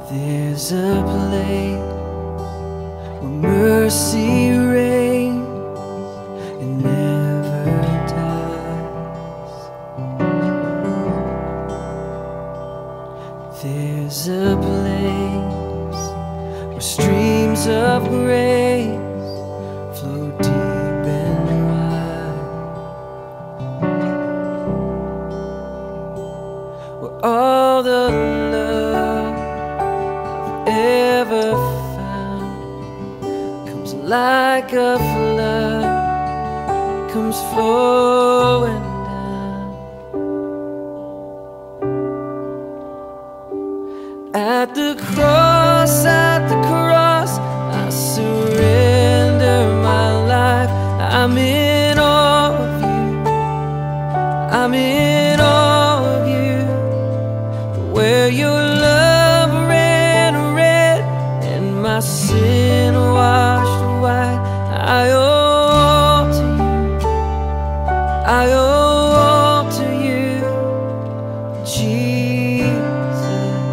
There's a place where mercy reigns and never dies. There's a place where streams of grace flow deep and wide, where all the love I've ever found comes like a flood, comes flowing down. At the cross, I surrender my life. I'm in awe of you, I'm in awe of you. Where your love ran red and my sin washed white, I owe all to you, I owe all to you, Jesus.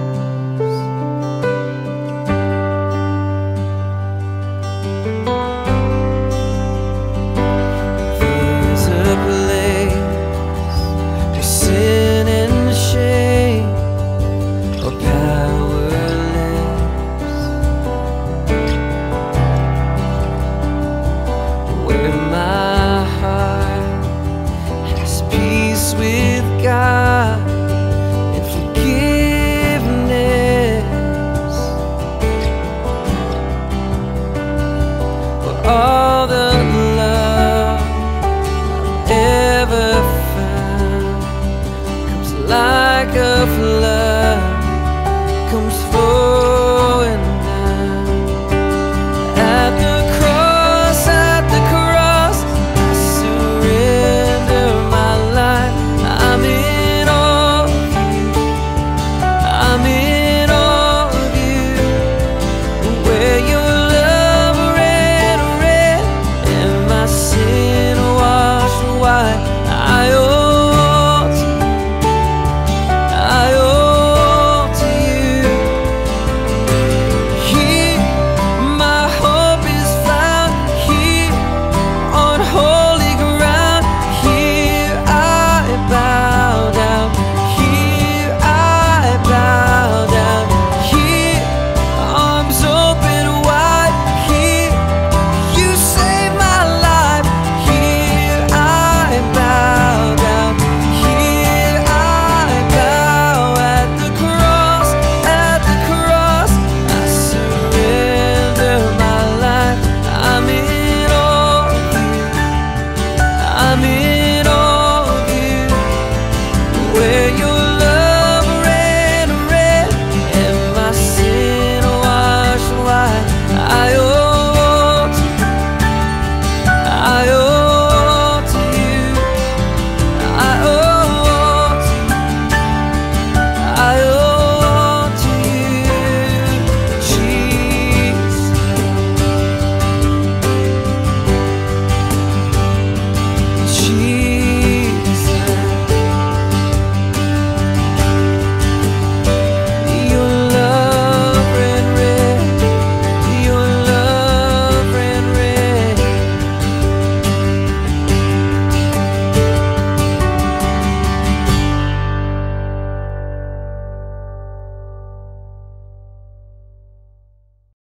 There's a place where sin and shame or power